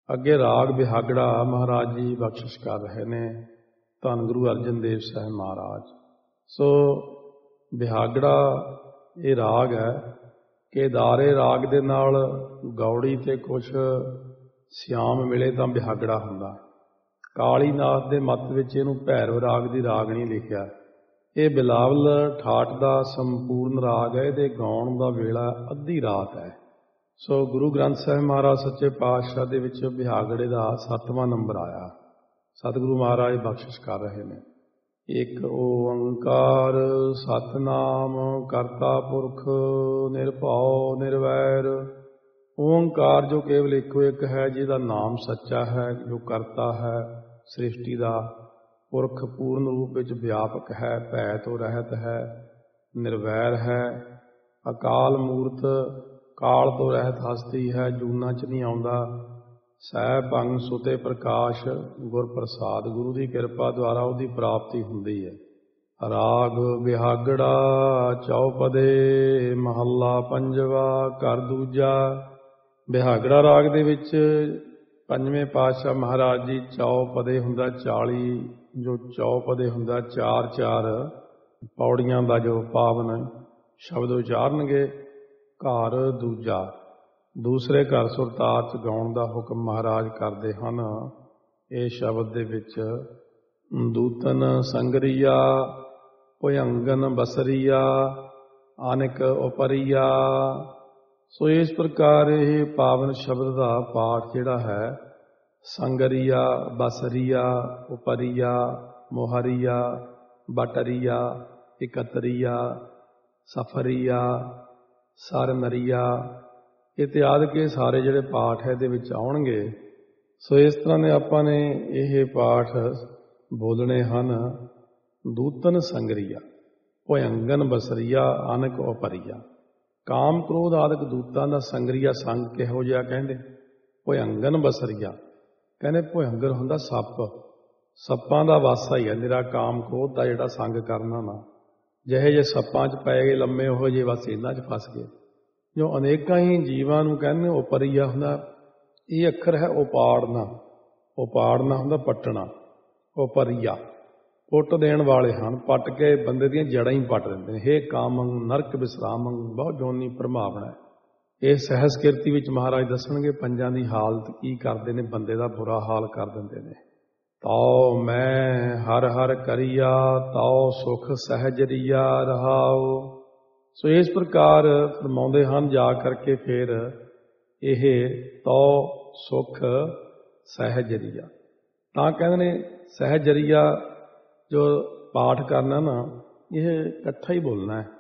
ਅੱਗੇ ਰਾਗ ਬਿਹਾਗੜਾ ਮਹਾਰਾਜ ਜੀ ਬਖਸ਼ਿਸ਼ ਕਰ ਰਹੇ ਨੇ, ਧੰਨ ਗੁਰੂ ਅਰਜਨ ਦੇਵ ਸਾਹਿਬ ਮਹਾਰਾਜ। ਸੋ ਬਿਹਾਗੜਾ ਇਹ ਰਾਗ ਹੈ, ਕੇਦਾਰੇ ਰਾਗ ਦੇ ਨਾਲ ਗੌੜੀ ਤੇ ਕੁਛ ਸਿਆਮ ਮਿਲੇ ਤਾਂ ਬਿਹਾਗੜਾ ਹੁੰਦਾ। ਕਾਲੀ ਨਾਥ ਦੇ ਮੱਤ ਵਿੱਚ ਇਹਨੂੰ ਭੈਰਵ ਰਾਗ ਦੀ ਰਾਗਣੀ ਲਿਖਿਆ। ਇਹ ਬਿਲਾਵਲ ਠਾਠ ਦਾ ਸੰਪੂਰਨ ਰਾਗ ਹੈ। ਇਹਦੇ ਗਾਉਣ ਦਾ ਵੇਲਾ ਅੱਧੀ ਰਾਤ ਹੈ। ਸੋ ਗੁਰੂ ਗ੍ਰੰਥ ਸਾਹਿਬ ਮਹਾਰਾਜ ਸੱਚੇ ਪਾਤਸ਼ਾਹ ਦੇ ਵਿੱਚ ਬਿਹਾਗੜੇ ਦਾ 7ਵਾਂ ਨੰਬਰ ਆਇਆ। ਸਤਿਗੁਰੂ ਮਹਾਰਾਜ ਬਖਸ਼ਿਸ਼ ਕਰ ਰਹੇ ਨੇ। ਇੱਕ ਓੰਕਾਰ ਸਤਿਨਾਮ ਕਰਤਾ ਪੁਰਖ ਨਿਰਭਉ ਨਿਰਵੈਰ। ਓੰਕਾਰ ਜੋ ਕੇਵਲ ਇੱਕੋ ਇੱਕ ਹੈ, ਜਿਹਦਾ ਨਾਮ ਸੱਚਾ ਹੈ, ਜੋ ਕਰਤਾ ਹੈ ਸ੍ਰਿਸ਼ਟੀ ਦਾ, ਪੁਰਖ ਪੂਰਨ ਰੂਪ ਵਿੱਚ ਵਿਆਪਕ ਹੈ, ਭੈ ਤੋਂ ਰਹਿਤ ਹੈ, ਨਿਰਵੈਰ ਹੈ, ਅਕਾਲ ਮੂਰਤ, ਕਾਲ ਤੋਂ ਰਹਿਤ ਹਸਤੀ ਹੈ, ਜੂਨਾਂ 'ਚ ਨਹੀਂ ਆਉਂਦਾ। ਸਹਿ ਭੰਗ ਸੁਤੇ ਪ੍ਰਕਾਸ਼, ਗੁਰ ਪ੍ਰਸਾਦ, ਗੁਰੂ ਦੀ ਕਿਰਪਾ ਦੁਆਰਾ ਉਹਦੀ ਪ੍ਰਾਪਤੀ ਹੁੰਦੀ ਹੈ। ਰਾਗ ਬਿਹਾਗੜਾ ਚੌਪਦੇ ਮਹੱਲਾ ਪੰਜਵਾ ਘਰ ਦੂਜਾ। ਬਿਹਾਗੜਾ ਰਾਗ ਦੇ ਵਿੱਚ ਪੰਜਵੇਂ ਪਾਤਸ਼ਾਹ ਮਹਾਰਾਜ ਜੀ ਚੌਪਦੇ ਹੁੰਦਾ 40, ਜੋ ਚੌਪਦੇ ਹੁੰਦਾ 4-4 ਪੌੜੀਆਂ ਦਾ ਜੋ ਪਾਵਨ ਸ਼ਬਦ ਉਚਾਰਨਗੇ। ਘਰ ਦੂਜਾ, ਦੂਸਰੇ ਘਰ ਸੁਰਤਾਲ 'ਚ ਗਾਉਣ ਦਾ ਹੁਕਮ ਮਹਾਰਾਜ ਕਰਦੇ ਹਨ। ਇਹ ਸ਼ਬਦ ਦੇ ਵਿੱਚ ਦੂਤਨ ਸੰਗਰੀਆ, ਭੁਯੰਗਨ ਬਸਰੀਆ, ਅਨਿਕ ਉਪਰੀਆ। ਸੋ ਇਸ ਪ੍ਰਕਾਰ ਇਹ ਪਾਵਨ ਸ਼ਬਦ ਦਾ ਪਾਠ ਜਿਹੜਾ ਹੈ, ਸੰਗਰੀਆ, ਬਸਰੀਆ, ਉਪਰੀਆ, ਮੋਹਰੀਆ, ਬਟਰੀਆ, ਇਕਤਰੀਆ, ਸਫਰੀਆ, ਸਰਨਰੀਆ ਇਤਿਆਦਿ ਕੇ ਸਾਰੇ ਜਿਹੜੇ ਪਾਠ ਹੈ ਇਹਦੇ ਵਿੱਚ ਆਉਣਗੇ। ਸੋ ਇਸ ਤਰ੍ਹਾਂ ਦੇ ਆਪਾਂ ਨੇ ਇਹ ਪਾਠ ਬੋਲਣੇ ਹਨ। ਦੂਤਨ ਸੰਗਰੀਆ, ਭੁਯੰਗਨ ਬਸਰੀਆ, ਅਨਿਕ ਉਪਰੀਆ। ਕਾਮ ਕ੍ਰੋਧ ਆਦਿਕ ਦੂਤਾਂ ਦਾ ਸੰਗਰੀਆ ਸੰਗ ਕਿਹੋ ਜਿਹਾ ਕਹਿੰਦੇ। ਭੁਯੰਗਨ ਬਸਰੀਆ ਕਹਿੰਦੇ ਭੁਯੰਗਰ ਹੁੰਦਾ ਸੱਪ, ਸੱਪਾਂ ਦਾ ਵਾਸਾ ਹੀ ਹੈ ਨਿਰਾ ਕਾਮ ਕ੍ਰੋਧ ਦਾ ਜਿਹੜਾ ਸੰਗ ਕਰਨਾ ਨਾ। ਜਿਹੇ ਜੇ ਸੱਪਾਂ 'ਚ ਪੈ ਗਏ ਲੰਮੇ, ਉਹੋ ਜਿਹੇ ਬਸ ਇਹਨਾਂ 'ਚ ਫਸ ਗਏ। ਜੋ ਅਨੇਕਾਂ ਹੀ ਜੀਵਾਂ ਨੂੰ ਕਹਿੰਦੇ ਉਪਰੀਆ ਹੁੰਦਾ। ਇਹ ਅੱਖਰ ਹੈ ਉਪਾੜਨਾ, ਉਪਾੜਨਾ ਹੁੰਦਾ ਪੱਟਣਾ। ਉਪਰੀਆ ਪੁੱਟ ਦੇਣ ਵਾਲੇ ਹਨ, ਪੱਟ ਕੇ ਬੰਦੇ ਦੀਆਂ ਜੜ੍ਹਾਂ ਹੀ ਪੱਟ ਦਿੰਦੇ ਨੇ। ਹੇ ਕਾਮੰ ਨਰਕ ਵਿਸਰਾਮੰ ਬਹੁਤ ਜੋਨੀ ਪ੍ਰਭਾਵਨਾ। ਇਹ ਸਹਿਸ ਕਿਰਤੀ ਵਿੱਚ ਮਹਾਰਾਜ ਦੱਸਣਗੇ ਪੰਜਾਂ ਦੀ ਹਾਲਤ ਕੀ ਕਰਦੇ ਨੇ, ਬੰਦੇ ਦਾ ਬੁਰਾ ਹਾਲ ਕਰ ਦਿੰਦੇ ਨੇ। ਤਉ ਮੈਂ ਹਰ ਹਰ ਕਰੀਆ, ਤਉ ਸੁਖ ਸਹਿਜਰੀਆ ਰਹਾਉ। ਸੋ ਇਸ ਪ੍ਰਕਾਰ ਫਰਮਾਉਂਦੇ ਹਨ ਜਾ ਕਰਕੇ ਫਿਰ ਇਹ ਤਉ ਸੁਖ ਸਹਿਜਰੀਆ। ਤਾਂ ਕਹਿੰਦੇ ਨੇ ਸਹਿਜਰੀਆ ਜੋ ਪਾਠ ਕਰਨਾ ਨਾ, ਇਹ ਇਕੱਠਾ ਹੀ ਬੋਲਣਾ ਹੈ।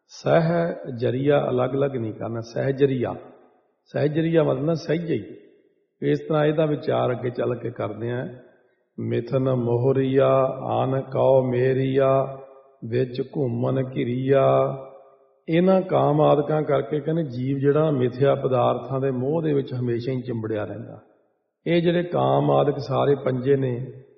ਸਹਿ ਜਰੀਆ ਅਲੱਗ-ਅਲੱਗ ਨਹੀਂ ਕਰਨਾ। ਸਹਿਜਰੀਆ, ਸਹਿਜਰੀਆ ਮਤਲਬ ਸਹਿਜੇ ਹੀ। ਇਸ ਤਰ੍ਹਾਂ ਇਹਦਾ ਵਿਚਾਰ ਅੱਗੇ ਚੱਲ ਕੇ ਕਰਦੇ ਹਾਂ। ਮਿਥਨ ਮੋਹਰੀਆ, ਆਨ ਕਉ ਮੇਰੀਆ, ਵਿੱਚ ਘੁੰਮਣ ਘਿਰੀਆ। ਇਹਨਾਂ ਕਾਮ ਆਦਿਕਾਂ ਕਰਕੇ ਕਹਿੰਦੇ ਜੀਵ ਜਿਹੜਾ ਮਿਥਿਆ ਪਦਾਰਥਾਂ ਦੇ ਮੋਹ ਦੇ ਵਿੱਚ ਹਮੇਸ਼ਾ ਹੀ ਚਿੰਬੜਿਆ ਰਹਿੰਦਾ। ਇਹ ਜਿਹੜੇ ਕਾਮ ਆਦਿਕ ਸਾਰੇ ਪੰਜੇ ਨੇ,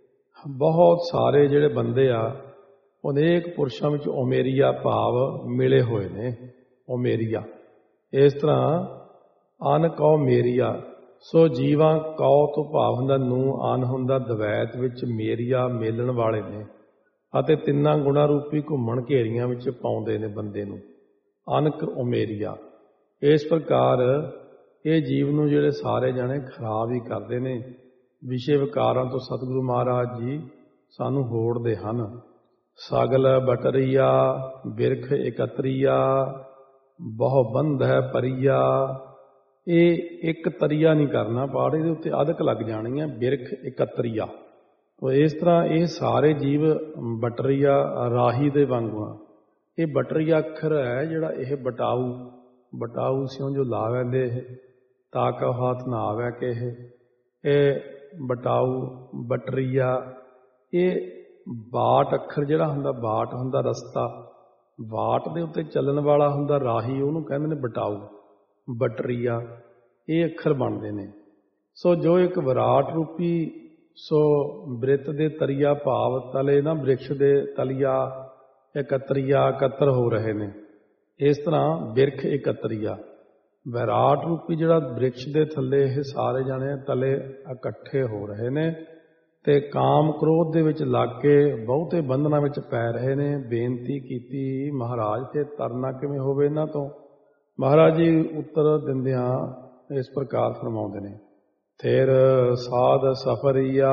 ਬਹੁਤ ਸਾਰੇ ਜਿਹੜੇ ਬੰਦੇ ਆ ਅਨੇਕ ਪੁਰਸ਼ਾਂ ਵਿੱਚ ਉਮੇਰੀਆ ਭਾਵ ਮਿਲੇ ਹੋਏ ਨੇ। ਉਮੇਰੀਆ ਇਸ ਤਰ੍ਹਾਂ ਅਨ ਕਉ ਮੇਰੀਆ। ਸੋ ਜੀਵਾਂ ਕਉ ਤੋਂ ਭਾਵ ਹੁੰਦਾ ਨੂੰ, ਅਨ ਹੁੰਦਾ ਦਵੈਤ ਵਿੱਚ, ਮੇਰੀਆ ਮੇਲਣ ਵਾਲੇ ਨੇ। ਅਤੇ ਤਿੰਨਾਂ ਗੁਣਾ ਰੂਪੀ ਘੁੰਮਣ ਘੇਰੀਆਂ ਵਿੱਚ ਪਾਉਂਦੇ ਨੇ ਬੰਦੇ ਨੂੰ। ਅਨਕ ਉਮੇਰੀਆ। ਇਸ ਪ੍ਰਕਾਰ ਇਹ ਜੀਵ ਨੂੰ ਜਿਹੜੇ ਸਾਰੇ ਜਾਣੇ ਖਰਾਬ ਹੀ ਕਰਦੇ ਨੇ। ਵਿਸ਼ੇ ਵਿਕਾਰਾਂ ਤੋਂ ਸਤਿਗੁਰੂ ਮਹਾਰਾਜ ਜੀ ਸਾਨੂੰ ਹੋੜਦੇ ਹਨ। ਸਗਲ ਬਟਰੀਆ, ਬਿਰਖ ਇਕਤਰੀਆ, ਬਹੁ ਬੰਧ ਹੈ ਪਰੀਆ। ਇਹ ਇੱਕ ਤਰੀਆ ਨਹੀਂ ਕਰਨਾ ਪਾਠ, ਇਹਦੇ ਉੱਤੇ ਅਧਿਕ ਲੱਗ ਜਾਣੀ ਹੈ। ਬਿਰਖ ਇਕਤਰੀਆ। ਤੋ ਇਸ ਤਰ੍ਹਾਂ ਇਹ ਸਾਰੇ ਜੀਵ ਬਟਰੀਆ ਰਾਹੀ ਦੇ ਵਾਂਗੂ ਆ। ਇਹ ਬਟਰੀਆ ਅੱਖਰ ਹੈ ਜਿਹੜਾ ਇਹ ਬਟਾਊ, ਬਟਾਊ ਸਿਉਂ ਜੋ ਲਾਵੈਂਦੇ ਤਾਂ ਕਉ ਹੱਥ ਨਾ ਆਵੈ ਕਿ ਇਹ ਬਟਾਊ ਬਟਰੀਆ। ਇਹ ਬਾਟ ਅੱਖਰ ਜਿਹੜਾ ਹੁੰਦਾ, ਬਾਟ ਹੁੰਦਾ ਰਸਤਾ, ਬਾਟ ਦੇ ਉੱਤੇ ਚੱਲਣ ਵਾਲਾ ਹੁੰਦਾ ਰਾਹੀ, ਉਹਨੂੰ ਕਹਿੰਦੇ ਨੇ ਬਟਾਊ ਬਟਰੀਆ। ਇਹ ਅੱਖਰ ਬਣਦੇ ਨੇ। ਸੋ ਜੋ ਇੱਕ ਵਿਰਾਟ ਰੂਪੀ ਸੋ ਬ੍ਰਿਤ ਦੇ ਤਰੀਆ ਭਾਵ ਤਲੇ ਨਾ ਬ੍ਰਿਕਸ਼ ਦੇ ਤਲੀਆ ਇਕਤਰੀਆ ਇਕੱਤਰ ਹੋ ਰਹੇ ਨੇ। ਇਸ ਤਰ੍ਹਾਂ ਬਿਰਖ ਇਕਤਰੀਆ ਵਿਰਾਟ ਰੂਪੀ ਜਿਹੜਾ ਬ੍ਰਿਕਸ਼ ਦੇ ਥੱਲੇ ਇਹ ਸਾਰੇ ਜਾਣੇ ਤਲੇ ਇਕੱਠੇ ਹੋ ਰਹੇ ਨੇ ਤੇ ਕਾਮ ਕ੍ਰੋਧ ਦੇ ਵਿੱਚ ਲੱਗ ਕੇ ਬਹੁਤੇ ਬੰਧਨਾਂ ਵਿੱਚ ਪੈ ਰਹੇ ਨੇ। ਬੇਨਤੀ ਕੀਤੀ ਮਹਾਰਾਜ ਤੇ ਤਰਨਾ ਕਿਵੇਂ ਹੋਵੇ ਇਹਨਾਂ ਤੋਂ। ਮਹਾਰਾਜ ਜੀ ਉੱਤਰ ਦਿੰਦਿਆਂ ਇਸ ਪ੍ਰਕਾਰ ਫਰਮਾਉਂਦੇ ਨੇ, ਫਿਰ ਸਾਧ ਸਫਰੀਆ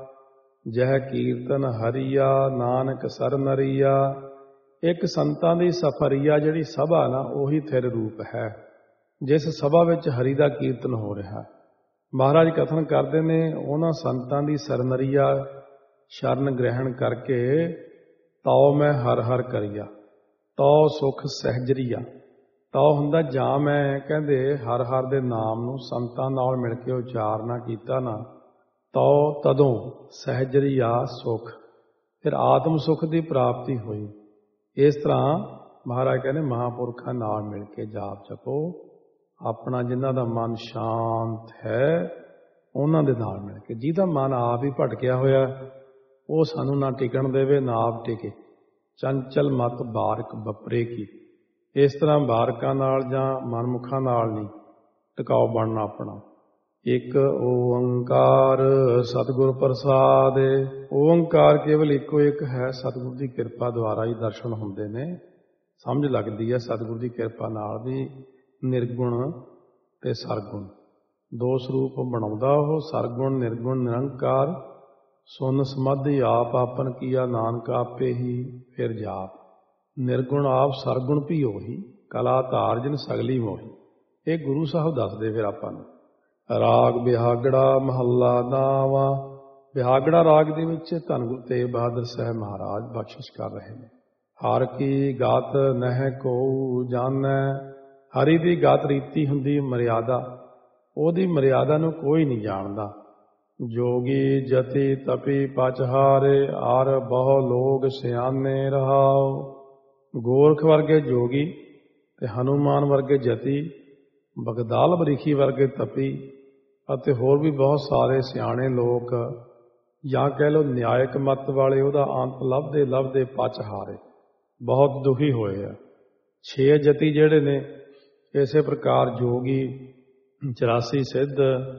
ਜਹ ਕੀਰਤਨ ਹਰੀਆ ਨਾਨਕ ਸਰ ਨਰੀਆ। ਇੱਕ ਸੰਤਾਂ ਦੀ ਸਫਰੀਆ ਜਿਹੜੀ ਸਭਾ ਨਾ ਉਹੀ ਥਿਰ ਰੂਪ ਹੈ ਜਿਸ ਸਭਾ ਵਿੱਚ ਹਰੀ ਦਾ ਕੀਰਤਨ ਹੋ ਰਿਹਾ। ਮਹਾਰਾਜ ਕਥਨ ਕਰਦੇ ਨੇ ਉਹਨਾਂ ਸੰਤਾਂ ਦੀ ਸਰਨਰੀਆ ਸ਼ਰਨ ਗ੍ਰਹਿਣ ਕਰਕੇ ਤਉ ਮੈਂ ਹਰ ਹਰ ਕਰੀਆ, ਤਉ ਸੁਖ ਸਹਿਜਰੀਆ। ਤਉ ਹੁੰਦਾ ਜਾਂ ਮੈਂ ਕਹਿੰਦੇ ਹਰ ਹਰ ਦੇ ਨਾਮ ਨੂੰ ਸੰਤਾਂ ਨਾਲ ਮਿਲ ਕੇ ਉਚਾਰਨਾ ਕੀਤਾ ਨਾ, ਤਉ ਤਦੋਂ ਸਹਿਜਰੀਆ ਸੁਖ, ਫਿਰ ਆਤਮ ਸੁਖ ਦੀ ਪ੍ਰਾਪਤੀ ਹੋਈ। ਇਸ ਤਰ੍ਹਾਂ ਮਹਾਰਾਜ ਕਹਿੰਦੇ ਮਹਾਂਪੁਰਖਾਂ ਨਾਲ ਮਿਲ ਕੇ ਜਾਪ ਜਪੋ। ਆਪਣਾ ਜਿਨ੍ਹਾਂ ਦਾ ਮਨ ਸ਼ਾਂਤ ਹੈ ਉਹਨਾਂ ਦੇ ਨਾਲ ਮਿਲ ਕੇ, ਜਿਹਦਾ ਮਨ ਆਪ ਹੀ ਭਟਕਿਆ ਹੋਇਆ ਉਹ ਸਾਨੂੰ ਨਾ ਟਿਕਣ ਦੇਵੇ ਨਾ ਆਪ ਟਿਕੇ। ਚੰਚਲ ਮਤ ਬਾਰਕ ਬਪਰੇ ਕੀ। ਇਸ ਤਰ੍ਹਾਂ ਬਾਰਕਾਂ ਨਾਲ ਜਾਂ ਮਨਮੁਖਾਂ ਨਾਲ ਨਹੀਂ ਟਿਕਾਓ ਬਣਨਾ ਆਪਣਾ। ਇੱਕ ਓੰਕਾਰ ਸਤਿਗੁਰ ਪ੍ਰਸਾਦ। ਓੰਕਾਰ ਕੇਵਲ ਇੱਕੋ ਇੱਕ ਹੈ, ਸਤਿਗੁਰ ਦੀ ਕਿਰਪਾ ਦੁਆਰਾ ਹੀ ਦਰਸ਼ਨ ਹੁੰਦੇ ਨੇ। ਸਮਝ ਲੱਗਦੀ ਹੈ ਸਤਿਗੁਰ ਦੀ ਕਿਰਪਾ ਨਾਲ ਵੀ ਨਿਰਗੁਣ ਤੇ ਸਰਗੁਣ ਦੋ ਸਰੂਪ ਬਣਾਉਂਦਾ ਉਹ। ਸਰਗੁਣ ਨਿਰਗੁਣ ਨਿਰੰਕਾਰ ਸੁਨ ਸਮਾਧੀ ਆਪ ਆਪਨ ਕੀਆ, ਨਾਨਕ ਆਪੇ ਹੀ ਫਿਰ ਜਾਪ। ਨਿਰਗੁਣ ਆਪ ਸਰਗੁਣ ਵੀ ਉਹੀ, ਕਲਾ ਧਾਰ ਜਿਨ ਸਗਲੀ ਮੋਹੀ। ਇਹ ਗੁਰੂ ਸਾਹਿਬ ਦੱਸਦੇ ਫਿਰ ਆਪਾਂ ਨੂੰ। ਰਾਗ ਬਿਹਾਗੜਾ ਮਹੱਲਾ ਨਾਵਾਂ। ਬਿਹਾਗੜਾ ਰਾਗ ਦੇ ਵਿੱਚ ਧੰਨ ਗੁਰੂ ਤੇਗ ਬਹਾਦਰ ਸਾਹਿਬ ਮਹਾਰਾਜ ਬਖਸ਼ਿਸ਼ ਕਰ ਰਹੇ ਨੇ। ਹਰ ਕੀ ਗਾਤ ਨਹਿ ਕੋ ਜਾਣੈ। ਹਰੀ ਦੀ ਗਾਤ ਰੀਤੀ ਹੁੰਦੀ ਮਰਿਆਦਾ, ਉਹਦੀ ਮਰਿਆਦਾ ਨੂੰ ਕੋਈ ਨਹੀਂ ਜਾਣਦਾ। ਜੋਗੀ ਜਤੀ ਤਪੀ ਪਚਹਾਰੇ, ਆਰ ਬਹੁ ਲੋਗ ਸਿਆਣੇ ਰਹਾਓ। ਗੋਰਖ ਵਰਗੇ ਜੋਗੀ ਤੇ ਹਨੂਮਾਨ ਵਰਗੇ ਜਤੀ, ਬਗਦਾਲ ਬਰੀਖੀ ਵਰਗੇ ਤਪੀ ਅਤੇ ਹੋਰ ਵੀ ਬਹੁਤ ਸਾਰੇ ਸਿਆਣੇ ਲੋਕ ਜਾਂ ਕਹਿ ਲਓ ਨਿਆਇਕ ਮਤ ਵਾਲੇ ਉਹਦਾ ਅੰਤ ਲੱਭਦੇ ਲੱਭਦੇ ਪਚਹਾਰੇ ਬਹੁਤ ਦੁਖੀ ਹੋਏ ਆ। 6 ਜਤੀ ਜਿਹੜੇ ਨੇ ਇਸੇ ਪ੍ਰਕਾਰ ਜੋਗੀ 84 ਸਿੱਧ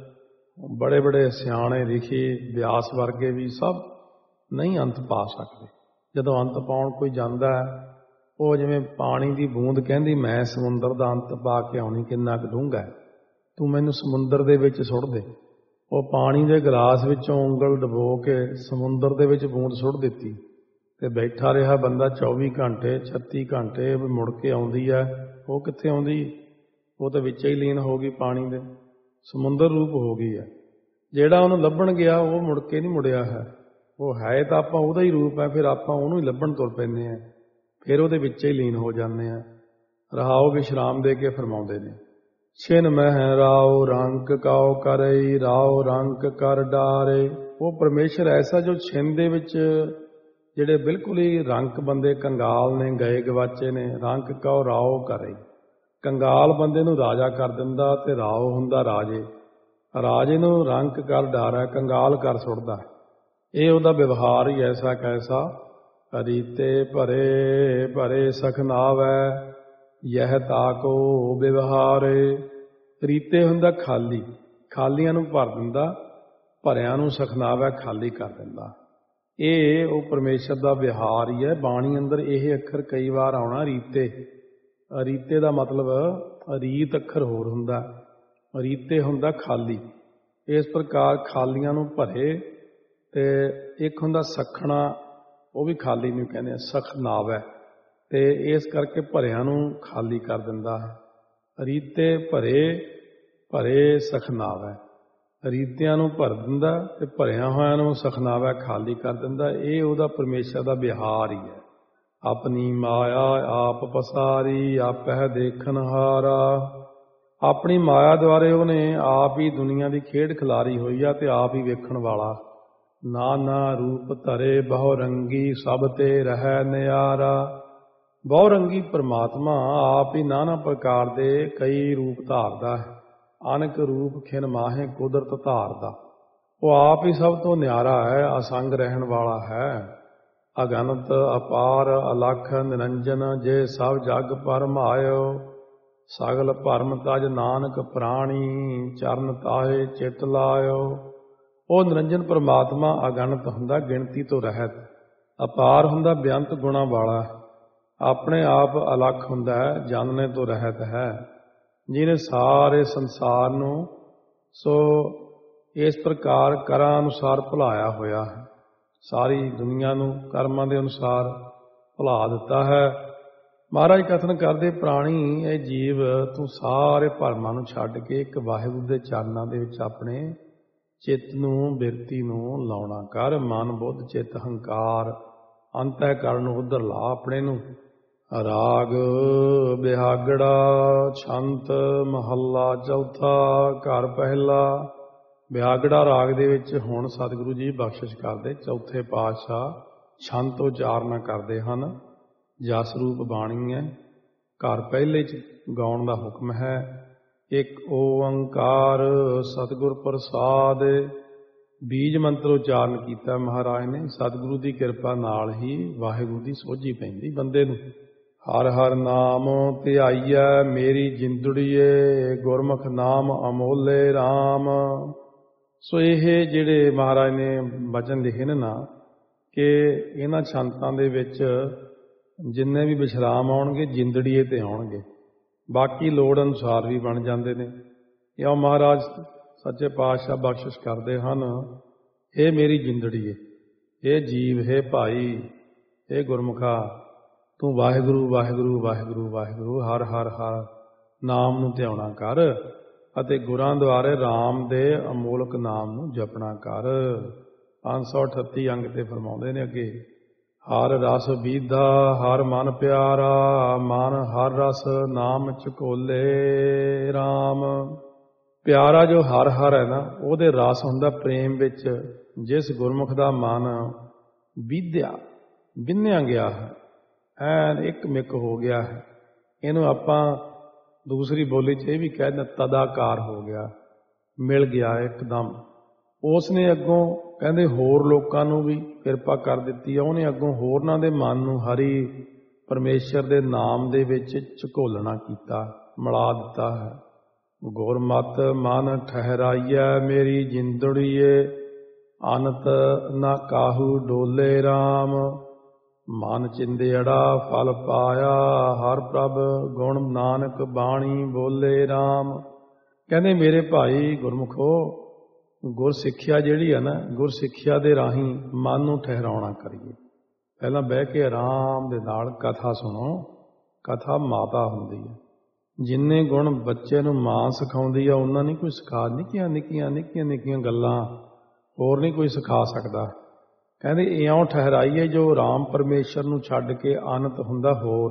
ਬੜੇ ਬੜੇ ਸਿਆਣੇ ਲਿਖੀ ਵਿਆਸ ਵਰਗੇ ਵੀ ਸਭ ਨਹੀਂ ਅੰਤ ਪਾ ਸਕਦੇ। ਜਦੋਂ ਅੰਤ ਪਾਉਣ ਕੋਈ ਜਾਂਦਾ ਉਹ ਜਿਵੇਂ ਪਾਣੀ ਦੀ ਬੂੰਦ ਕਹਿੰਦੀ ਮੈਂ ਸਮੁੰਦਰ ਦਾ ਅੰਤ ਪਾ ਕੇ ਆਉਣੀ, ਕਿੰਨਾ ਕੁ ਡੂੰਘਾ ਹੈ, ਤੂੰ ਮੈਨੂੰ ਸਮੁੰਦਰ ਦੇ ਵਿੱਚ ਸੁੱਟ ਦੇ। ਉਹ ਪਾਣੀ ਦੇ ਗਲਾਸ ਵਿੱਚੋਂ ਉਂਗਲ ਡਬੋ ਕੇ ਸਮੁੰਦਰ ਦੇ ਵਿੱਚ ਬੂੰਦ ਸੁੱਟ ਦਿੱਤੀ ਤੇ ਬੈਠਾ ਰਿਹਾ ਬੰਦਾ 24 ਘੰਟੇ 36 ਘੰਟੇ ਮੁੜ ਕੇ ਆਉਂਦੀ ਹੈ। ਉਹ ਕਿੱਥੇ ਆਉਂਦੀ, ਉਹ ਤਾਂ ਵਿੱਚ ਹੀ ਲੀਨ ਹੋ ਗਈ ਪਾਣੀ ਦੇ, ਸਮੁੰਦਰ ਰੂਪ ਹੋ ਗਈ ਹੈ। ਜਿਹੜਾ ਉਹਨੂੰ ਲੱਭਣ ਗਿਆ ਉਹ ਮੁੜ ਕੇ ਨਹੀਂ ਮੁੜਿਆ ਹੈ। ਉਹ ਹੈ ਤਾਂ ਆਪਾਂ ਉਹਦਾ ਹੀ ਰੂਪ ਹੈ, ਫਿਰ ਆਪਾਂ ਉਹਨੂੰ ਹੀ ਲੱਭਣ ਤੁਰ ਪੈਂਦੇ ਹਾਂ, ਫਿਰ ਉਹਦੇ ਵਿੱਚ ਹੀ ਲੀਨ ਹੋ ਜਾਂਦੇ ਹਾਂ। ਰਹਾਓ ਵਿਸ਼ਰਾਮ ਦੇ ਕੇ ਫਰਮਾਉਂਦੇ ਨੇ, ਛਿਨ ਮਹਿ ਰਾਓ ਰੰਕ ਕਾਓ ਕਰਈ, ਰਾਓ ਰੰਕ ਕਰ ਡਾਰੇ। ਉਹ ਪਰਮੇਸ਼ਰ ਐਸਾ ਜੋ ਛਿਨ ਦੇ ਵਿੱਚ ਜਿਹੜੇ ਬਿਲਕੁਲ ਹੀ ਰੰਕ ਬੰਦੇ ਕੰਗਾਲ ਨੇ, ਗਏ ਗਵਾਚੇ ਨੇ, ਰੰਕ ਕਾਓ ਰਾਓ ਕਰੇ। ਕੰਗਾਲ ਬੰਦੇ ਨੂੰ ਰਾਜਾ ਕਰ ਦਿੰਦਾ ਤੇ ਰਾਓ ਹੁੰਦਾ ਰਾਜੇ। ਰਾਜੇ ਨੂੰ ਰੰਕ ਕਰ ਡਾਰਾ, ਕੰਗਾਲ ਕਰ ਸੁੱਟਦਾ। ਇਹ ਉਹਦਾ ਵਿਵਹਾਰ ਹੀ ਐਸਾ ਕੈਸਾ। ਰੀਤੇ ਭਰੇ ਭਰੇ ਸਖਨਾਵੈ, ਯਹ ਤਾਕੋ ਵਿਵਹਾਰੇ। ਰੀਤੇ ਹੁੰਦਾ ਖਾਲੀ, ਖਾਲੀਆਂ ਨੂੰ ਭਰ ਦਿੰਦਾ, ਭਰਿਆਂ ਨੂੰ ਸਖਨਾਵੈ ਖਾਲੀ ਕਰ ਦਿੰਦਾ। ਇਹ ਉਹ ਪਰਮੇਸ਼ਰ ਦਾ ਵਿਹਾਰ ਹੀ ਹੈ। ਬਾਣੀ ਅੰਦਰ ਇਹ ਅੱਖਰ ਕਈ ਵਾਰ ਆਉਣਾ ਰੀਤੇ। ਰੀਤੇ ਦਾ ਮਤਲਬ ਰੀਤ ਅੱਖਰ ਹੋਰ ਹੁੰਦਾ, ਰੀਤੇ ਹੁੰਦਾ ਖਾਲੀ। ਇਸ ਪ੍ਰਕਾਰ ਖਾਲੀਆਂ ਨੂੰ ਭਰੇ। ਤੇ ਇੱਕ ਹੁੰਦਾ ਸਖਣਾ, ਉਹ ਵੀ ਖਾਲੀ ਨੂੰ ਕਹਿੰਦੇ ਆ, ਸਖਨਾਵੈ। ਤੇ ਇਸ ਕਰਕੇ ਭਰਿਆਂ ਨੂੰ ਖਾਲੀ ਕਰ ਦਿੰਦਾ ਹੈ। ਰੀਤੇ ਭਰੇ ਭਰੇ ਸਖਨਾਵੈ, ਰੀਤਿਆਂ ਨੂੰ ਭਰ ਦਿੰਦਾ ਤੇ ਭਰਿਆ ਹੋਇਆਂ ਨੂੰ ਸਖਨਾਵੈ ਖਾਲੀ ਕਰ ਦਿੰਦਾ। ਇਹ ਉਹਦਾ ਪਰਮੇਸ਼ਰ ਦਾ ਵਿਹਾਰ ਹੀ ਹੈ। ਆਪਣੀ ਮਾਇਆ ਆਪ ਪਸਾਰੀ, ਆਪਹਿ ਦੇਖਣ ਹਾਰਾ। ਆਪਣੀ ਮਾਇਆ ਦੁਆਰੇ ਉਹਨੇ ਆਪ ਹੀ ਦੁਨੀਆ ਦੀ ਖੇਡ ਖਿਲਾਰੀ ਹੋਈ ਆ ਤੇ ਆਪ ਹੀ ਵੇਖਣ ਵਾਲਾ। ਨਾਨਾ ਰੂਪ ਧਰੇ ਬਹੁ ਰੰਗੀ, ਸਭ ਤੇ ਰਹਿ ਨਿਆਰਾ। ਬਹੁ ਰੰਗੀ ਪਰਮਾਤਮਾ ਆਪ ਹੀ ਨਾਨਾ ਪ੍ਰਕਾਰ ਦੇ ਕਈ ਰੂਪ ਧਾਰਦਾ ਹੈ। ਅਨਕ ਰੂਪ ਖਿਨ ਮਾਹੇ ਕੁਦਰਤ ਧਾਰਦਾ। ਉਹ ਆਪ ਹੀ ਸਭ ਤੋਂ ਨਿਆਰਾ ਹੈ, ਅਸੰਗ ਰਹਿਣ ਵਾਲਾ ਹੈ। ਅਗਨਤ ਅਪਾਰ ਅਲਖ ਨਿਰੰਜਨ, ਜੇ ਸਭ ਜਗ ਪਰਮਾਇਓ। ਸਗਲ ਭਰਮ ਤਜ ਨਾਨਕ ਪ੍ਰਾਣੀ, ਚਰਨ ਤਾਹੇ ਚਿਤ ਲਾਇਓ। ਉਹ ਨਿਰੰਜਨ ਪਰਮਾਤਮਾ ਅਗਣਤ ਹੁੰਦਾ, ਗਿਣਤੀ ਤੋਂ ਰਹਿਤ, ਅਪਾਰ ਹੁੰਦਾ, ਬੇਅੰਤ ਗੁਣਾਂ ਵਾਲਾ, ਆਪਣੇ ਆਪ ਅਲੱਖ ਹੁੰਦਾ ਹੈ, ਜਾਣਨੇ ਤੋਂ ਰਹਿਤ ਹੈ, ਜਿਹਨੇ ਸਾਰੇ ਸੰਸਾਰ ਨੂੰ ਸੋ ਇਸ ਪ੍ਰਕਾਰ ਕਰਾਂ ਅਨੁਸਾਰ ਭੁਲਾਇਆ ਹੋਇਆ ਹੈ। ਸਾਰੀ ਦੁਨੀਆ ਨੂੰ ਕਰਮਾਂ ਦੇ ਅਨੁਸਾਰ ਭੁਲਾ ਦਿੱਤਾ ਹੈ। ਮਹਾਰਾਜ ਕਥਨ ਕਰਦੇ, ਪ੍ਰਾਣੀ ਇਹ ਜੀਵ ਤੂੰ ਸਾਰੇ ਭਰਮਾਂ ਨੂੰ ਛੱਡ ਕੇ ਇੱਕ ਵਾਹਿਗੁਰੂ ਦੇ ਚਰਨਾਂ ਦੇ ਵਿੱਚ ਆਪਣੇ ਚਿੱਤ ਨੂੰ, ਬਿਰਤੀ ਨੂੰ ਲਾਉਣਾ ਕਰ। ਮਨ, ਬੁੱਧ, ਚਿੱਤ, ਹੰਕਾਰ, ਅੰਤःਕਰਨ ਨੂੰ ਉੱਧਰ ਲਾ ਆਪਣੇ ਨੂੰ। ਰਾਗ ਬਿਹਾਗੜਾ ਛੰਤ ਮਹੱਲਾ ਚੌਥਾ ਘਰ ਪਹਿਲਾ। ਬਿਹਾਗੜਾ ਰਾਗ ਦੇ ਵਿੱਚ ਹੁਣ ਸਤਿਗੁਰੂ ਜੀ ਬਖਸ਼ਿਸ਼ ਕਰਦੇ, ਚੌਥੇ ਪਾਤਸ਼ਾਹ ਛੰਤ ਉਚਾਰਨਾ ਕਰਦੇ ਹਨ। ਜਸ ਰੂਪ ਬਾਣੀ ਹੈ, ਘਰ ਪਹਿਲੇ 'ਚ ਗਾਉਣ ਦਾ ਹੁਕਮ ਹੈ। ਇੱਕ ਓੰਕਾਰ ਸਤਿਗੁਰ ਪ੍ਰਸਾਦ, ਬੀਜ ਮੰਤਰ ਉਚਾਰਨ ਕੀਤਾ ਮਹਾਰਾਜ ਨੇ। ਸਤਿਗੁਰੂ ਦੀ ਕਿਰਪਾ ਨਾਲ ਹੀ ਵਾਹਿਗੁਰੂ ਦੀ ਸੋਝੀ ਪੈਂਦੀ ਬੰਦੇ ਨੂੰ। ਹਰ ਹਰ ਨਾਮ ਧਿਆਈਐ ਮੇਰੀ ਜਿੰਦੜੀਏ, ਗੁਰਮੁਖ ਨਾਮ ਅਮੋਲੇ RAM। ਸੋ ਇਹ ਜਿਹੜੇ ਮਹਾਰਾਜ ਨੇ ਬਚਨ ਲਿਖੇ ਨੇ ਨਾ, ਕਿ ਇਹਨਾਂ ਛੰਤਾਂ ਦੇ ਵਿੱਚ ਜਿੰਨੇ ਵੀ ਵਿਸ਼ਰਾਮ ਆਉਣਗੇ ਜਿੰਦੜੀਏ ਤੇ ਆਉਣਗੇ, ਬਾਕੀ ਲੋੜ ਅਨੁਸਾਰ ਵੀ ਬਣ ਜਾਂਦੇ ਨੇ। ਇਉਂ ਮਹਾਰਾਜ ਸੱਚੇ ਪਾਤਸ਼ਾਹ ਬਖਸ਼ਿਸ਼ ਕਰਦੇ ਹਨ, ਇਹ ਮੇਰੀ ਜਿੰਦੜੀਏ, ਇਹ ਜੀਵ, ਹੈ ਭਾਈ, ਇਹ ਗੁਰਮੁਖਾ, ਤੂੰ ਵਾਹਿਗੁਰੂ ਵਾਹਿਗੁਰੂ ਵਾਹਿਗੁਰੂ ਵਾਹਿਗੁਰੂ ਹਰ ਹਰ ਹਰ ਨਾਮ ਨੂੰ ਧਿਆਉਣਾ ਕਰ, ਅਤੇ ਗੁਰਾਂ ਦੁਆਰੇ RAM ਦੇ ਅਮੋਲਕ ਨਾਮ ਨੂੰ ਜਪਣਾ ਕਰ। 538 ਅੰਗ ਤੇ ਫਰਮਾਉਂਦੇ ਨੇ ਅੱਗੇ, ਹਰ ਰਸ ਬੀਧਾ ਹਰ ਮਨ ਪਿਆਰਾ, ਮਨ ਹਰ ਰਸ ਨਾਮ ਝਕੋਲੇ RAM। ਪਿਆਰਾ ਜੋ ਹਰ ਹਰ ਹੈ ਨਾ, ਉਹਦੇ ਰਸ ਹੁੰਦਾ ਪ੍ਰੇਮ ਵਿੱਚ। ਜਿਸ ਗੁਰਮੁਖ ਦਾ ਮਨ ਬੀਧਿਆ, ਬਿੰਨਿਆ ਗਿਆ ਹੈ, ਐਨ ਇੱਕ ਮਿੱਕ ਹੋ ਗਿਆ ਹੈ, ਇਹਨੂੰ ਆਪਾਂ ਦੂਸਰੀ ਬੋਲੀ 'ਚ ਇਹ ਵੀ ਕਹਿ ਦਿੰਦੇ ਤਦਾਕਾਰ ਹੋ ਗਿਆ, ਮਿਲ ਗਿਆ ਇੱਕਦਮ। ਉਸ ਨੇ ਅੱਗੋਂ ਕਹਿੰਦੇ ਹੋਰ ਲੋਕਾਂ ਨੂੰ ਵੀ ਕਿਰਪਾ ਕਰ ਦਿੱਤੀ ਹੈ। ਉਹਨੇ ਅੱਗੋਂ ਹੋਰਨਾਂ ਦੇ ਮਨ ਨੂੰ ਹਰੀ ਪਰਮੇਸ਼ਰ ਦੇ ਨਾਮ ਦੇ ਵਿੱਚ ਝਕੋਲਣਾ ਕੀਤਾ, ਮਿਲਾ ਦਿੱਤਾ ਹੈ। ਗੁਰਮਤਿ ਮਨ ਠਹਿਰਾਈਐ ਮੇਰੀ ਜਿੰਦੜੀਏ, ਅਨੰਤ ਨਾ ਕਾਹੂ ਡੋਲੇ RAM। ਮਨ ਚਿੰਦਿਅੜਾ ਫਲ ਪਾਇਆ, ਹਰ ਪ੍ਰਭ ਗੁਣ ਨਾਨਕ ਬਾਣੀ ਬੋਲੇ RAM। ਕਹਿੰਦੇ ਮੇਰੇ ਭਾਈ ਗੁਰਮੁਖੋ, ਗੁਰ ਸਿੱਖਿਆ ਜਿਹੜੀ ਹੈ ਨਾ, ਗੁਰ ਸਿੱਖਿਆ ਦੇ ਰਾਹੀਂ ਮਨ ਨੂੰ ਠਹਿਰਾਉਣਾ ਕਰੀਏ। ਪਹਿਲਾਂ ਬਹਿ ਕੇ ਆਰਾਮ ਦੇ ਨਾਲ ਕਥਾ ਸੁਣੋ। ਕਥਾ ਮਾਤਾ ਹੁੰਦੀ ਹੈ। ਜਿੰਨੇ ਗੁਣ ਬੱਚੇ ਨੂੰ ਮਾਂ ਸਿਖਾਉਂਦੀ ਆ, ਉਹਨਾਂ ਨਹੀਂ ਕੋਈ ਸਿਖਾ, ਨਿੱਕੀਆਂ ਨਿੱਕੀਆਂ ਨਿੱਕੀਆਂ ਨਿੱਕੀਆਂ ਗੱਲਾਂ ਹੋਰ ਨਹੀਂ ਕੋਈ ਸਿਖਾ ਸਕਦਾ। ਕਹਿੰਦੇ ਇਉਂ ਠਹਿਰਾਈਏ ਜੋ RAM ਪਰਮੇਸ਼ਰ ਨੂੰ ਛੱਡ ਕੇ ਅਨੰਤ ਹੁੰਦਾ,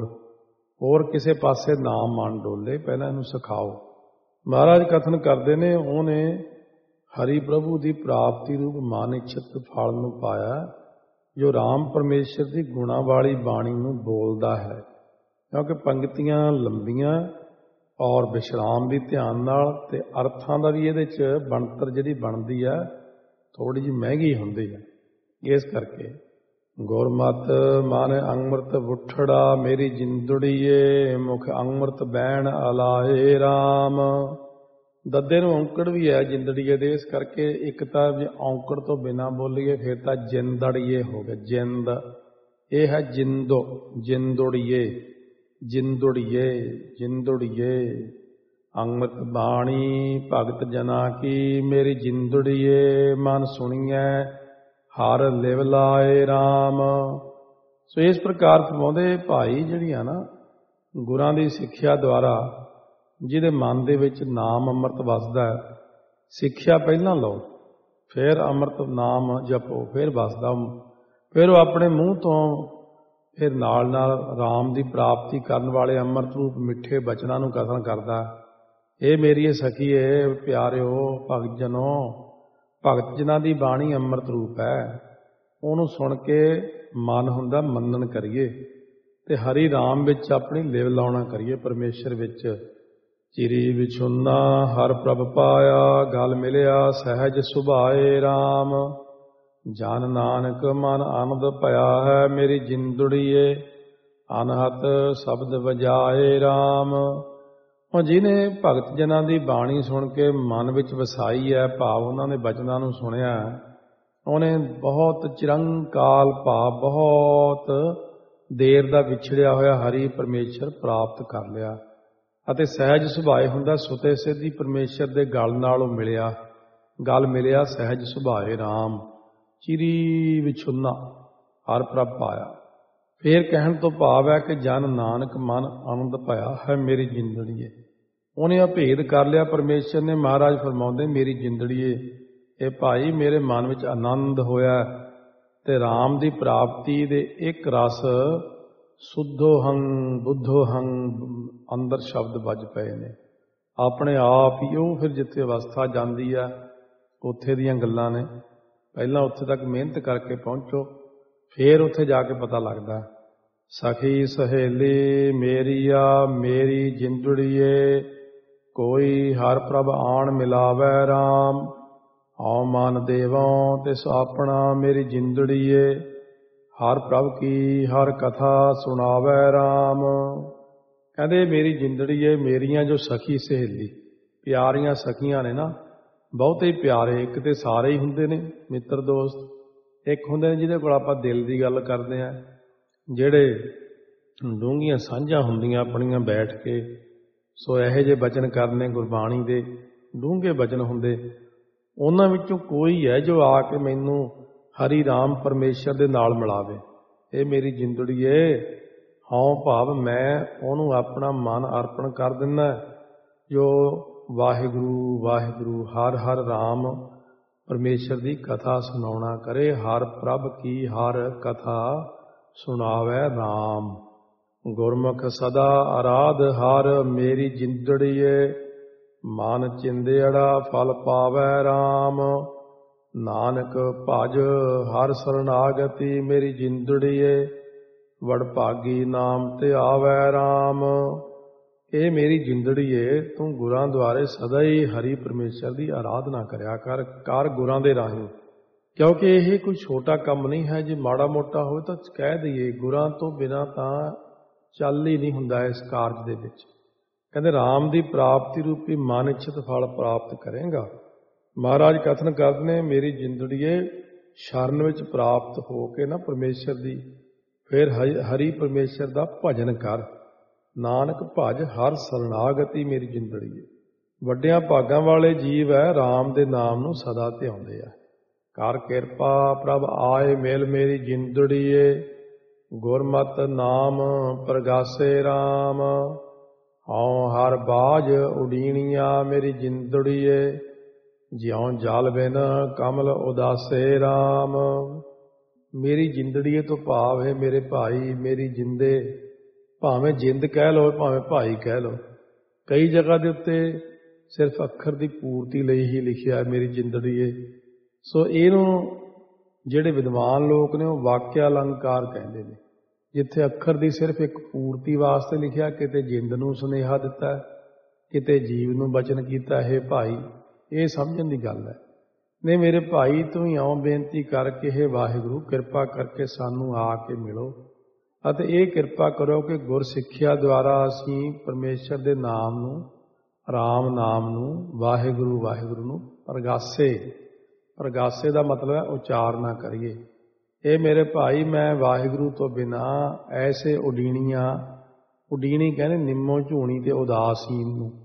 ਹੋਰ ਕਿਸੇ ਪਾਸੇ ਨਾਮ ਮਨ ਡੋਲੇ, ਪਹਿਲਾਂ ਇਹਨੂੰ ਸਿਖਾਓ। ਮਹਾਰਾਜ ਕਥਨ ਕਰਦੇ ਨੇ, ਉਹਨੇ ਹਰੀ ਪ੍ਰਭੂ ਦੀ ਪ੍ਰਾਪਤੀ ਰੂਪ ਮਨ ਇੱਛਤ ਫਲ ਨੂੰ ਪਾਇਆ, ਜੋ RAM ਪਰਮੇਸ਼ਰ ਦੀ ਗੁਣਾਂ ਵਾਲੀ ਬਾਣੀ ਨੂੰ ਬੋਲਦਾ ਹੈ। ਕਿਉਂਕਿ ਪੰਕਤੀਆਂ ਲੰਬੀਆਂ ਔਰ ਵਿਸ਼ਰਾਮ ਵੀ ਧਿਆਨ ਨਾਲ, ਤੇ ਅਰਥਾਂ ਦਾ ਵੀ ਇਹਦੇ 'ਚ ਬਣਤਰ ਜਿਹੜੀ ਬਣਦੀ ਹੈ ਥੋੜ੍ਹੀ ਜਿਹੀ ਮਹਿੰਗੀ ਹੁੰਦੀ ਹੈ। ਇਸ ਕਰਕੇ ਗੁਰਮਤਿ ਮਨ ਅੰਮ੍ਰਿਤ ਬੁੱਠੜਾ ਮੇਰੀ ਜਿੰਦੜੀਏ, ਮੁਖ ਅੰਮ੍ਰਿਤ ਬੈਣ ਅਲਾਏ RAM। ਦੱਦੇ ਨੂੰ ਔਂਕੜ ਵੀ ਹੈ ਜਿੰਦੜੀਏ ਦੇ, ਇਸ ਕਰਕੇ ਇੱਕ ਤਾਂ ਜੇ ਔਂਕੜ ਤੋਂ ਬਿਨਾਂ ਬੋਲੀਏ ਫਿਰ ਤਾਂ ਜਿੰਦੜੀਏ ਹੋ ਗਿਆ। ਜਿੰਦ ਇਹ ਹੈ ਜਿੰਦੋ, ਜਿੰਦੜੀਏ, ਜਿੰਦੜੀਏ, ਜਿੰਦੜੀਏ। ਅੰਮ੍ਰਿਤ ਬਾਣੀ ਭਗਤ ਜਨਾ ਕੀ ਮੇਰੀ ਜਿੰਦੜੀਏ, ਮਨ ਸੁਣੀਐ ਹਰ ਲਿਵ ਲਾਏ RAM। ਸੋ ਇਸ ਪ੍ਰਕਾਰ ਫਰਮਾਉਂਦੇ ਭਾਈ ਜਿਹੜੀ ਆ ਨਾ, ਗੁਰਾਂ ਦੀ ਸਿੱਖਿਆ ਦੁਆਰਾ ਜਿਹਦੇ ਮਨ ਦੇ ਵਿੱਚ ਨਾਮ ਅੰਮ੍ਰਿਤ ਵਸਦਾ ਹੈ, ਸਿੱਖਿਆ ਪਹਿਲਾਂ ਲਓ, ਫਿਰ ਅੰਮ੍ਰਿਤ ਨਾਮ ਜਪੋ, ਫਿਰ ਵਸਦਾ, ਫਿਰ ਉਹ ਆਪਣੇ ਮੂੰਹ ਤੋਂ ਫਿਰ ਨਾਲ ਨਾਲ RAM ਦੀ ਪ੍ਰਾਪਤੀ ਕਰਨ ਵਾਲੇ ਅੰਮ੍ਰਿਤ ਰੂਪ ਮਿੱਠੇ ਬਚਨਾਂ ਨੂੰ ਕਥਨ ਕਰਦਾ। ਇਹ ਮੇਰੀ ਸਖੀਏ, ਪਿਆਰਿਓ, ਭਗਤ ਜਨੋ, ਭਗਤ ਜਨਾਂ ਦੀ ਬਾਣੀ ਅੰਮ੍ਰਿਤ ਰੂਪ ਹੈ। ਉਹਨੂੰ ਸੁਣ ਕੇ ਮਨ ਹੁੰਦਾ ਮੰਨਣ ਕਰੀਏ, ਤੇ ਹਰੀ RAM ਵਿੱਚ ਆਪਣੀ ਲਿਵ ਲਾਉਣਾ ਕਰੀਏ, ਪਰਮੇਸ਼ਰ ਵਿੱਚ। ਚਿਰੀ ਵਿਛੁੰਨਾ ਹਰ ਪ੍ਰਭ ਪਾਇਆ, ਗਲ ਮਿਲਿਆ ਸਹਿਜ ਸੁਭਾਏ RAM। ਜਨ ਨਾਨਕ ਮਨ ਆਨੰਦ ਭਇਆ ਹੈ, ਮੇਰੀ ਜਿੰਦੜੀਏ ਅਨਹਤ ਸ਼ਬਦ ਵਜਾਏ RAM। ਹੁਣ ਜਿਹਨੇ ਭਗਤ ਜਨਾਂ ਦੀ ਬਾਣੀ ਸੁਣ ਕੇ ਮਨ ਵਿੱਚ ਵਸਾਈ ਹੈ, ਭਾਵ ਉਹਨਾਂ ਦੇ ਬਚਨਾਂ ਨੂੰ ਸੁਣਿਆ, ਉਹਨੇ ਬਹੁਤ ਚਿਰੰਕਾਲ ਭਾਵ ਬਹੁਤ ਦੇਰ ਦਾ ਵਿਛੜਿਆ ਹੋਇਆ ਹਰੀ ਪਰਮੇਸ਼ਰ ਪ੍ਰਾਪਤ ਕਰ ਲਿਆ ਅਤੇ ਸਹਿਜ ਸੁਭਾਏ ਹੁੰਦਾ ਸੁਤੇ ਸਿੱਧੀ ਪਰਮੇਸ਼ਰ ਦੇ ਗਲ ਨਾਲ ਉਹ ਗਲ ਮਿਲਿਆ ਸਹਿਜ ਸੁਭਾਏ ਰਾਮ ਚਿਰੀ ਵਿਛੁੰਨਾ ਹਰ ਪ੍ਰਭ ਪਾਇਆ। ਫੇਰ ਕਹਿਣ ਤੋਂ ਭਾਵ ਹੈ ਕਿ ਜਨ ਨਾਨਕ ਮਨ ਆਨੰਦ ਪਾਇਆ ਹੈ ਮੇਰੀ ਜਿੰਦੜੀਏ। ਉਹਨੇ ਅਭੇਦ ਕਰ ਲਿਆ ਪਰਮੇਸ਼ਰ ਨੇ। ਮਹਾਰਾਜ ਫਰਮਾਉਂਦੇ ਮੇਰੀ ਜਿੰਦੜੀਏ, ਇਹ ਭਾਈ ਮੇਰੇ ਮਨ ਵਿੱਚ ਆਨੰਦ ਹੋਇਆ ਤੇ ਰਾਮ ਦੀ ਪ੍ਰਾਪਤੀ ਦੇ ਇੱਕ ਰਸ ਸੁੱਧੋਹੰ ਬੁੱਧੋਹੰ ਅੰਦਰ ਸ਼ਬਦ ਵੱਜ ਪਏ ਨੇ ਆਪਣੇ ਆਪ ਹੀ। ਉਹ ਫਿਰ ਜਿੱਥੇ ਅਵਸਥਾ ਜਾਂਦੀ ਆ ਉੱਥੇ ਦੀਆਂ ਗੱਲਾਂ ਨੇ। ਪਹਿਲਾਂ ਉੱਥੇ ਤੱਕ ਮਿਹਨਤ ਕਰਕੇ ਪਹੁੰਚੋ, ਫੇਰ ਉੱਥੇ ਜਾ ਕੇ ਪਤਾ ਲੱਗਦਾ। ਸਖੀ ਸਹੇਲੀ ਮੇਰੀਆ ਮੇਰੀ ਜਿੰਦੜੀਏ, ਕੋਈ ਹਰ ਪ੍ਰਭ ਆਣ ਮਿਲਾਵੈ ਰਾਮ। ਹਉ ਮਨ ਦੇਵੋਂ ਤਿਸ ਆਪਣਾ ਮੇਰੀ ਜਿੰਦੜੀਏ, ਹਰ ਪ੍ਰਭ ਕੀ ਹਰ ਕਥਾ ਸੁਣਾਵੈ ਰਾਮ। ਕਹਿੰਦੇ ਮੇਰੀ ਜਿੰਦੜੀਏ, ਮੇਰੀਆਂ ਜੋ ਸਖੀ ਸਹੇਲੀ ਪਿਆਰੀਆਂ ਸਖੀਆਂ ਨੇ ਨਾ, ਬਹੁਤੇ ਹੀ ਪਿਆਰੇ। ਇੱਕ ਤੇ ਸਾਰੇ ਹੀ ਹੁੰਦੇ ਨੇ ਮਿੱਤਰ ਦੋਸਤ, ਇੱਕ ਹੁੰਦੇ ਨੇ ਜਿਹਦੇ ਕੋਲ ਆਪਾਂ ਦਿਲ ਦੀ ਗੱਲ ਕਰਦੇ ਹਾਂ, ਜਿਹੜੇ ਡੂੰਘੀਆਂ ਸਾਂਝਾਂ ਹੁੰਦੀਆਂ ਆਪਣੀਆਂ ਬੈਠ ਕੇ। ਸੋ ਇਹੋ ਜਿਹੇ ਬਚਨ ਕਰਨੇ ਗੁਰਬਾਣੀ ਦੇ ਡੂੰਘੇ ਬਚਨ ਹੁੰਦੇ। ਉਹਨਾਂ ਵਿੱਚੋਂ ਕੋਈ ਹੈ ਜੋ ਆ ਕੇ ਮੈਨੂੰ ਹਰੀ ਰਾਮ ਪਰਮੇਸ਼ਰ ਦੇ ਨਾਲ ਮਿਲਾਵੇ। ਇਹ ਮੇਰੀ ਜਿੰਦੜੀਏ, ਹਉ ਭਾਵ ਮੈਂ ਉਹਨੂੰ ਆਪਣਾ ਮਨ ਅਰਪਣ ਕਰ ਦਿੰਦਾ, ਜੋ ਵਾਹਿਗੁਰੂ ਵਾਹਿਗੁਰੂ ਹਰ ਹਰ ਰਾਮ ਪਰਮੇਸ਼ਰ ਦੀ ਕਥਾ ਸੁਣਾਉਣਾ ਕਰੇ। ਹਰ ਪ੍ਰਭ ਕੀ ਹਰ ਕਥਾ ਸੁਣਾਵੈ ਰਾਮ। ਗੁਰਮੁਖ ਸਦਾ ਅਰਾਧ ਹਰ ਮੇਰੀ ਜਿੰਦੜੀਏ, ਮਨ ਚਿੰਦੜਾ ਫਲ ਪਾਵੈ ਰਾਮ। ਨਾਨਕ ਭਜ ਹਰ ਸਰਨਾਗਤੀ ਮੇਰੀ ਜਿੰਦੜੀਏ, ਵਡਭਾਗੀ ਨਾਮ ਤੇ ਆਵੈ ਰਾਮ। ਇਹ ਮੇਰੀ ਜਿੰਦੜੀਏ, ਤੂੰ ਗੁਰਾਂ ਦੁਆਰੇ ਸਦਾ ਹੀ ਹਰੀ ਪਰਮੇਸ਼ਰ ਦੀ ਆਰਾਧਨਾ ਕਰਿਆ ਕਰ ਗੁਰਾਂ ਦੇ ਰਾਹੀਂ। ਕਿਉਂਕਿ ਇਹ ਕੋਈ ਛੋਟਾ ਕੰਮ ਨਹੀਂ ਹੈ। ਜੇ ਮਾੜਾ ਮੋਟਾ ਹੋਵੇ ਤਾਂ ਕਹਿ ਦਈਏ, ਗੁਰਾਂ ਤੋਂ ਬਿਨਾਂ ਤਾਂ ਚੱਲ ਹੀ ਨਹੀਂ ਹੁੰਦਾ ਇਸ ਕਾਰਜ ਦੇ ਵਿੱਚ। ਕਹਿੰਦੇ ਰਾਮ ਦੀ ਪ੍ਰਾਪਤੀ ਰੂਪੀ ਮਨ ਇੱਛਤ ਫਲ ਪ੍ਰਾਪਤ ਕਰੇਗਾ। ਮਹਾਰਾਜ ਕਥਨ ਕਰਦੇ ਨੇ ਮੇਰੀ ਜਿੰਦੜੀਏ, ਸ਼ਰਨ ਵਿੱਚ ਪ੍ਰਾਪਤ ਹੋ ਕੇ ਨਾ ਪਰਮੇਸ਼ਰ ਦੀ, ਫਿਰ ਹਰੀ ਪਰਮੇਸ਼ਰ ਦਾ ਭਜਨ ਕਰ। ਨਾਨਕ ਭਜ ਹਰ ਸਰਨਾਗਤੀ ਮੇਰੀ ਜਿੰਦੜੀਏ। ਵੱਡਿਆਂ ਭਾਗਾਂ ਵਾਲੇ ਜੀਵ ਹੈ, ਰਾਮ ਦੇ ਨਾਮ ਨੂੰ ਸਦਾ ਧਿਆਉਂਦੇ ਆ। ਕਰ ਕਿਰਪਾ ਪ੍ਰਭ ਆਏ ਮਿਲ ਮੇਰੀ ਜਿੰਦੜੀਏ, ਗੁਰਮਤਿ ਨਾਮ ਪ੍ਰਗਾਸੇ ਰਾਮ। ਹਉ ਹਰ ਬਾਝ ਉਡੀਣੀਆਂ ਮੇਰੀ ਜਿੰਦੜੀਏ, ਜਿਉਂ ਜਲ ਬਿਨ ਕਮਲ ਉਦਾਸੇ ਰਾਮ। ਮੇਰੀ ਜਿੰਦੜੀਏ ਤੋਂ ਭਾਵ ਹੈ ਮੇਰੇ ਭਾਈ, ਮੇਰੀ ਜਿੰਦੇ। ਭਾਵੇਂ ਜਿੰਦ ਕਹਿ ਲਓ, ਭਾਵੇਂ ਭਾਈ ਕਹਿ ਲਓ। ਕਈ ਜਗ੍ਹਾ ਦੇ ਉੱਤੇ ਸਿਰਫ ਅੱਖਰ ਦੀ ਪੂਰਤੀ ਲਈ ਹੀ ਲਿਖਿਆ ਹੈ ਮੇਰੀ ਜਿੰਦੜੀਏ। ਸੋ ਇਹਨੂੰ ਜਿਹੜੇ ਵਿਦਵਾਨ ਲੋਕ ਨੇ ਉਹ ਵਾਕਿਆ ਅਲੰਕਾਰ ਕਹਿੰਦੇ ਨੇ। ਜਿੱਥੇ ਅੱਖਰ ਦੀ ਸਿਰਫ ਇੱਕ ਪੂਰਤੀ ਵਾਸਤੇ ਲਿਖਿਆ, ਕਿਤੇ ਜਿੰਦ ਨੂੰ ਸੁਨੇਹਾ ਦਿੱਤਾ, ਕਿਤੇ ਜੀਵ ਨੂੰ ਬਚਨ ਕੀਤਾ, ਇਹ ਭਾਈ, ਇਹ ਸਮਝਣ ਦੀ ਗੱਲ ਹੈ। ਨਹੀਂ ਮੇਰੇ ਭਾਈ, ਤੂੰ ਹੀ ਆਉਂ ਬੇਨਤੀ ਕਰਕੇ, ਹੇ ਵਾਹਿਗੁਰੂ ਕਿਰਪਾ ਕਰਕੇ ਸਾਨੂੰ ਆ ਕੇ ਮਿਲੋ ਅਤੇ ਇਹ ਕਿਰਪਾ ਕਰੋ ਕਿ ਗੁਰ ਸਿੱਖਿਆ ਦੁਆਰਾ ਅਸੀਂ ਪਰਮੇਸ਼ਰ ਦੇ ਨਾਮ ਨੂੰ, ਰਾਮ ਨਾਮ ਨੂੰ, ਵਾਹਿਗੁਰੂ ਵਾਹਿਗੁਰੂ ਨੂੰ ਪ੍ਰਗਾਸੇ ਦਾ ਮਤਲਬ ਹੈ ਉਚਾਰਨਾ ਕਰੀਏ। ਇਹ ਮੇਰੇ ਭਾਈ, ਮੈਂ ਵਾਹਿਗੁਰੂ ਤੋਂ ਬਿਨਾਂ ਐਸੇ ਉਡੀਣੀ ਕਹਿੰਦੇ ਨਿੰਮੋ ਝੂਣੀ ਤੇ ਉਦਾਸੀਨ ਨੂੰ।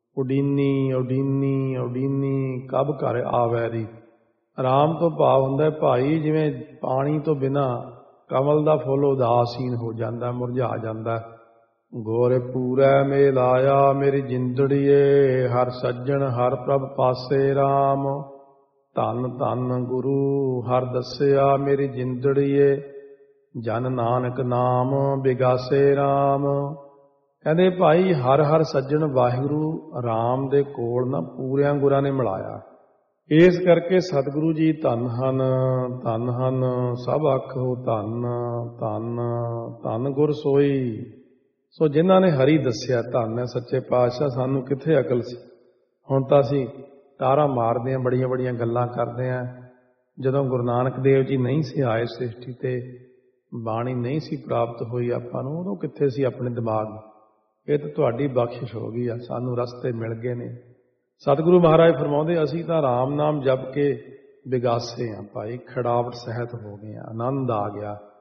ਉਡੀਨੀ ਕਬ ਘਰ ਆਵੈ ਦੀ। ਰਾਮ ਤੋਂ ਭਾਵ ਹੁੰਦਾ ਭਾਈ, ਜਿਵੇਂ ਪਾਣੀ ਤੋਂ ਬਿਨਾਂ ਕਮਲ ਦਾ ਫੁੱਲ ਉਦਾਸੀਨ ਹੋ ਜਾਂਦਾ, ਮੁਰਝਾ ਜਾਂਦਾ। ਗੋਰ ਪੂਰੈ ਮੇਲ ਆਇਆ ਮੇਰੀ ਜਿੰਦੜੀਏ, ਹਰ ਸੱਜਣ ਹਰ ਪ੍ਰਭ ਪਾਸੇ ਰਾਮ। ਧੰਨ ਧੰਨ ਗੁਰੂ ਹਰ ਦੱਸਿਆ ਮੇਰੀ ਜਿੰਦੜੀਏ, ਜਨ ਨਾਨਕ ਨਾਮ ਬਿਗਾਸੇ ਰਾਮ। ਕਹਿੰਦੇ ਭਾਈ ਹਰ ਹਰ ਸੱਜਣ ਵਾਹਿਗੁਰੂ ਰਾਮ ਦੇ ਕੋਲ ਨਾ ਪੂਰਿਆਂ ਗੁਰਾਂ ਨੇ ਮਿਲਾਇਆ। ਇਸ ਕਰਕੇ ਸਤਿਗੁਰੂ ਜੀ ਧੰਨ ਹਨ ਸਭ ਆਖੋ ਧੰਨ ਧੰਨ ਧੰਨ ਗੁਰ ਸੋਈ। ਸੋ ਜਿਨ੍ਹਾਂ ਨੇ ਹਰੀ ਦੱਸਿਆ, ਧੰਨ ਹੈ ਸੱਚੇ ਪਾਤਸ਼ਾਹ। ਸਾਨੂੰ ਕਿੱਥੇ ਅਕਲ ਸੀ, ਹੁਣ ਤਾਂ ਅਸੀਂ ਤਾਰਾਂ ਮਾਰਦੇ ਹਾਂ, ਬੜੀਆਂ ਬੜੀਆਂ ਗੱਲਾਂ ਕਰਦੇ ਹਾਂ। ਜਦੋਂ ਗੁਰੂ ਨਾਨਕ ਦੇਵ ਜੀ ਨਹੀਂ ਸੀ ਆਏ ਸ੍ਰਿਸ਼ਟੀ ਤੇ, ਬਾਣੀ ਨਹੀਂ ਸੀ ਪ੍ਰਾਪਤ ਹੋਈ ਆਪਾਂ ਨੂੰ, ਉਦੋਂ ਕਿੱਥੇ ਸੀ ਆਪਣੇ ਦਿਮਾਗ। ਇਹ ਤਾਂ ਤੁਹਾਡੀ ਬਖਸ਼ਿਸ਼ ਹੋ ਗਈ ਆ, ਸਾਨੂੰ ਰਸਤੇ ਮਿਲ ਗਏ ਨੇ। ਸਤਿਗੁਰੂ ਮਹਾਰਾਜ ਫਰਮਾਉਂਦੇ ਅਸੀਂ ਤਾਂ ਰਾਮ ਨਾਮ ਜਪ ਕੇ ਵਿਗਾਸੇ ਆ ਭਾਈ, ਖੜਾਵਟ ਸਹਿਤ ਹੋ ਗਏ ਆ, ਆਨੰਦ ਆ ਗਿਆ।